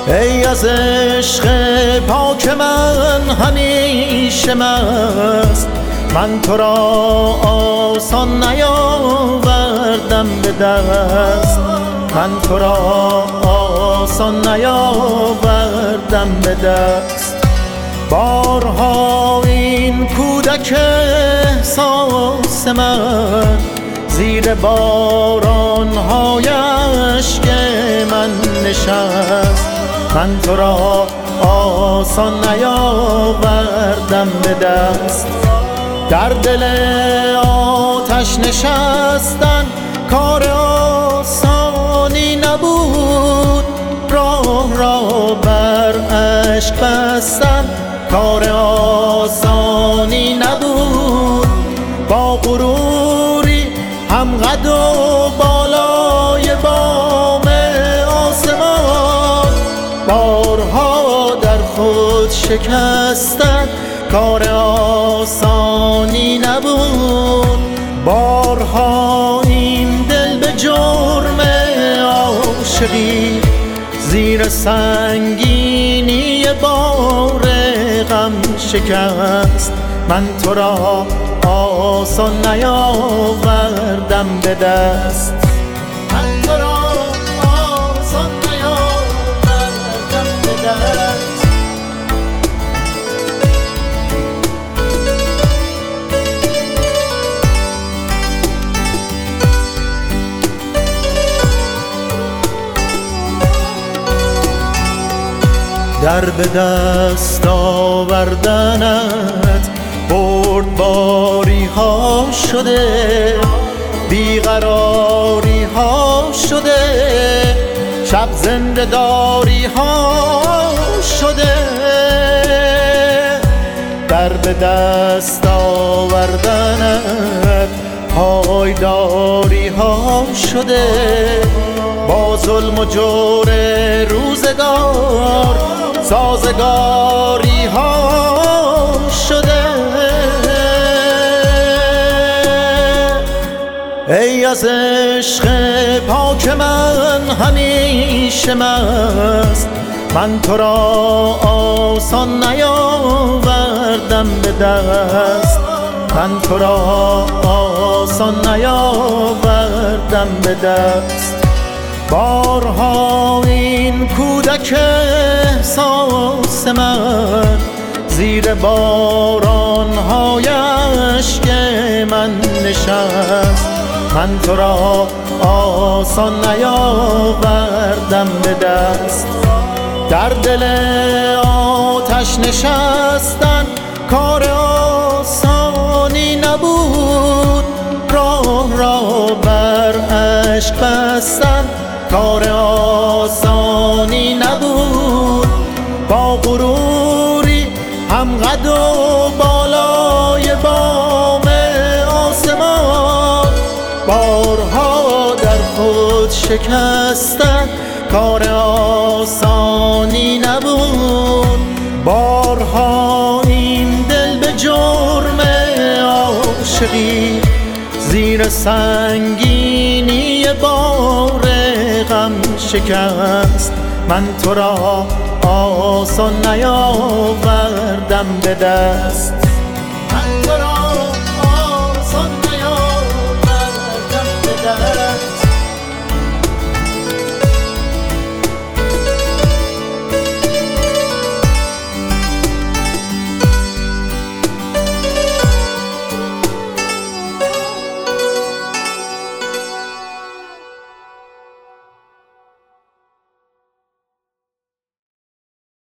ای از عشق پاک من همیشه مست، من تو را آسان نیاوردم به دست، من تو را آسان نیاوردم به دست. بارها این کودک احساس من زیر بارانهای اشک من نشست، من تو را آسان نیاوردم به دست. در دل آتش نشستن کار آسانی نبود، راه را بر اشک بستن کار آسانی نبود. با غروری هم قد و بالای بام آسمان، بارها در خود شکستن کار آسانی نبود. بارها این دل به جرم عاشقی زیر سنگینی بار غم شکست، من تو را آسان نیاوردم به دست، من تو را آسان نیاوردم به دست. در به دست آوردنت بردباری ها شده، بیقراری ها شده، شب زنده داری ها شده. در به دست آوردنت پایداری ها شده، با ظلم و جور روزگار سازگاری ها شده. ای از عشق پاک من همیشه مست، من تو را آسان نیاوردم به دست، من تو را آسان نیاوردم به دست. بارها این کودک احساس من زیر بارانهای اشک من نشست، من تو را آسان نیاوردم به دست. در دل آتش نشستن کار آسانی نبود، راه را بر اشک بستن کار آسانی نبود. با غروری هم قد و بالای بام آسمان، بارها در خود شکستن کار آسانی نبود. بارها این دل به جرم عاشقی زیر سنگینی بار غم شکست، من تو را آسان نیاوردم به دست، من تو را